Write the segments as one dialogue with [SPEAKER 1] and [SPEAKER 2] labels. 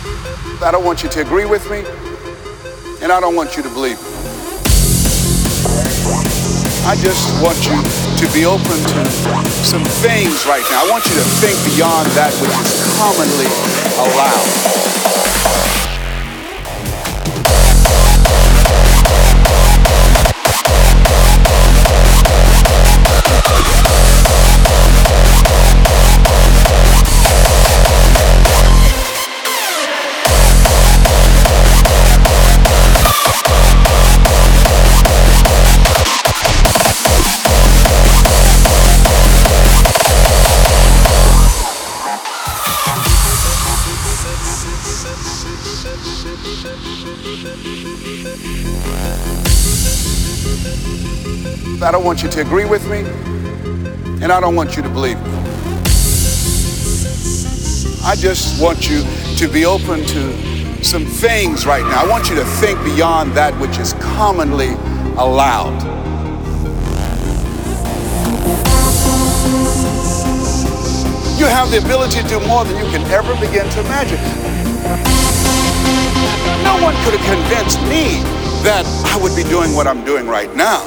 [SPEAKER 1] I don't want you to agree with me, and I don't want you to believe me. I just want you to be open to some things right now. I want you to think beyond that which is commonly allowed. I don't want you to agree with me, and I don't want you to believe me. I just want you to be open to some things right now. I want you to think beyond that which is commonly allowed. You have the ability to do more than you can ever begin to imagine. No one could have convinced me that I would be doing what I'm doing right now.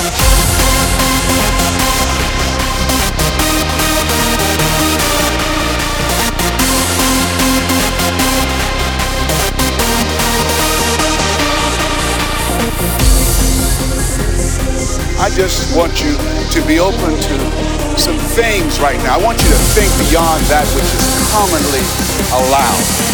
[SPEAKER 1] I just want you to be open to some things right now. I want you to think beyond that which is commonly allowed.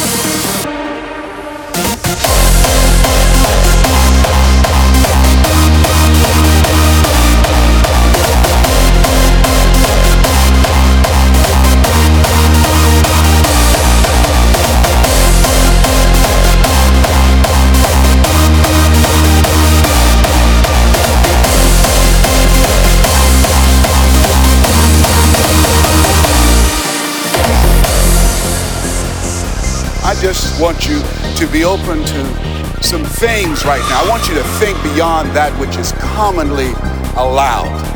[SPEAKER 1] I just want you to be open to some things right now. I want you to think beyond that which is commonly allowed.